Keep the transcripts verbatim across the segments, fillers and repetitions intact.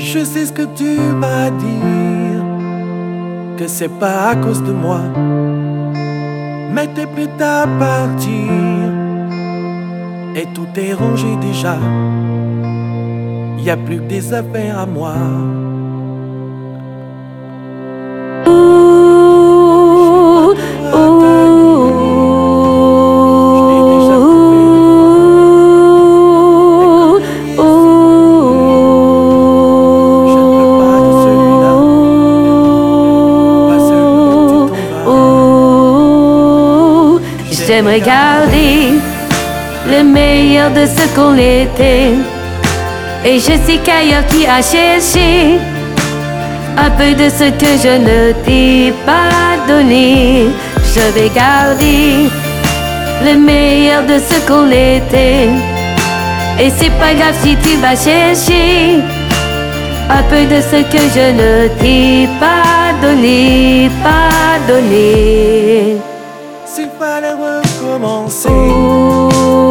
Je sais ce que tu vas dire, que c'est pas à cause de moi, mais t'es prête à partir et tout est rangé déjà. Y a plus que des affaires à moi. J'aimerais garder le meilleur de ce qu'on était. Et je sais qu'ailleurs tu as cherché un peu de ce que je ne t'ai pas donné. Je vais garder le meilleur de ce qu'on était. Et c'est pas grave si tu vas chercher un peu de ce que je ne t'ai pas donné, pas donné. S'il fallait recommencer, Oh,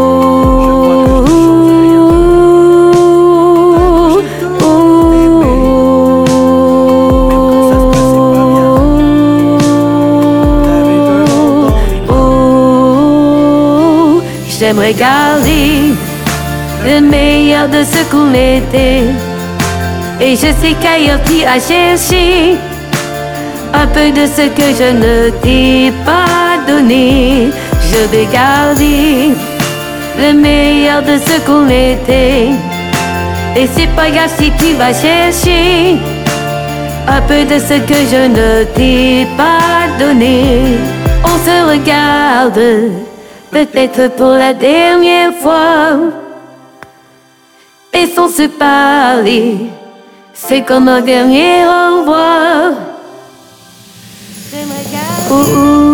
j'aimerais garder le meilleur de ce qu'on était. Et je sais qu'ailleurs tu as cherché un peu de ce que je ne t'ai pas donné. Je vais garder le meilleur de ce qu'on était. Et c'est pas grave si tu vas chercher un peu de ce que je ne t'ai pas donné. On se regarde peut-être pour la dernière fois, et sans se parler, c'est comme un dernier au revoir. Ouh, ouh.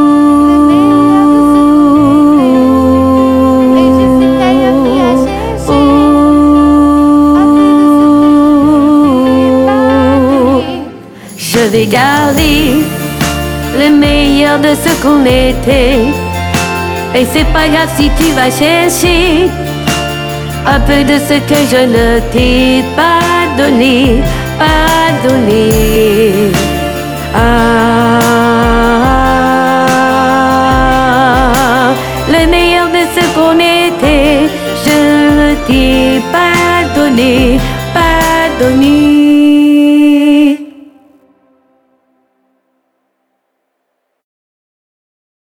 Je vais garder le meilleur de ce qu'on était. Et c'est pas grave si tu vas chercher un peu de ce que je ne t'ai pas donné, pas donné. Ah, le meilleur de ce qu'on était, je ne t'ai pas donné, pas donné.